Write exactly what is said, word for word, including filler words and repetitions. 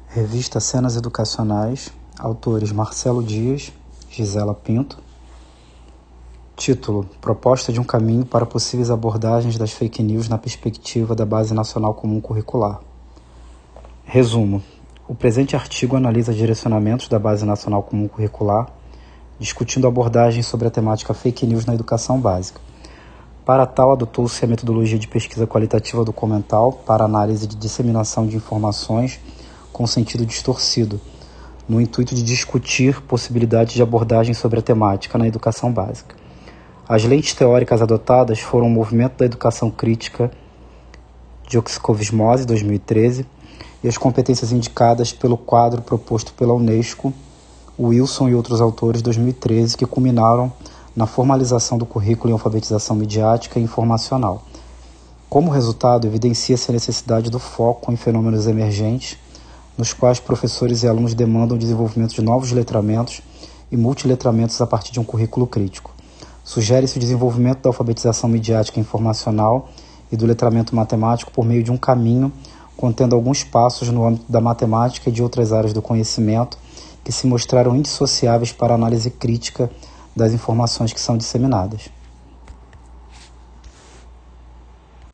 Revista Cenas Educacionais, autores Marcelo Dias, Gisela Pinto. Título: Proposta de um caminho para possíveis abordagens das fake news na perspectiva da Base Nacional Comum Curricular. Resumo: o presente artigo analisa direcionamentos da Base Nacional Comum Curricular, discutindo abordagens sobre a temática fake news na educação básica. Para tal, adotou-se a metodologia de pesquisa qualitativa documental para análise de disseminação de informações com sentido distorcido, no intuito de discutir possibilidades de abordagem sobre a temática na educação básica. As lentes teóricas adotadas foram o Movimento da Educação Crítica de Oxcovismose, dois mil e treze, e as competências indicadas pelo quadro proposto pela Unesco, Wilson e outros autores, dois mil e treze, que culminaram na formalização do currículo em alfabetização midiática e informacional. Como resultado, evidencia-se a necessidade do foco em fenômenos emergentes, nos quais professores e alunos demandam o desenvolvimento de novos letramentos e multiletramentos a partir de um currículo crítico. Sugere-se o desenvolvimento da alfabetização midiática e informacional e do letramento matemático por meio de um caminho contendo alguns passos no âmbito da matemática e de outras áreas do conhecimento que se mostraram indissociáveis para a análise crítica das informações que são disseminadas.